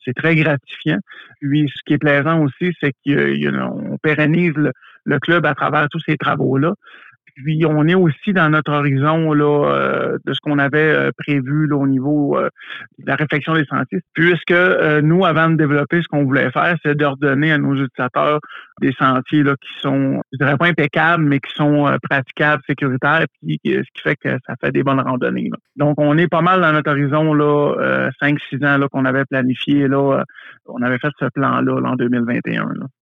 c'est très gratifiant. Puis, ce qui est plaisant aussi, c'est qu'on pérennise le club à travers tous ces travaux-là. Puis on est aussi dans notre horizon là, de ce qu'on avait prévu là, au niveau de la réflexion des sentiers, puisque nous, avant de développer ce qu'on voulait faire, c'est de redonner à nos utilisateurs des sentiers là, qui sont, je dirais pas impeccables, mais qui sont praticables, sécuritaires, puis ce qui fait que ça fait des bonnes randonnées. Là. Donc, on est pas mal dans notre horizon là, 5-6 ans là, qu'on avait planifié. Là, on avait fait ce plan-là là, en 2021. Là.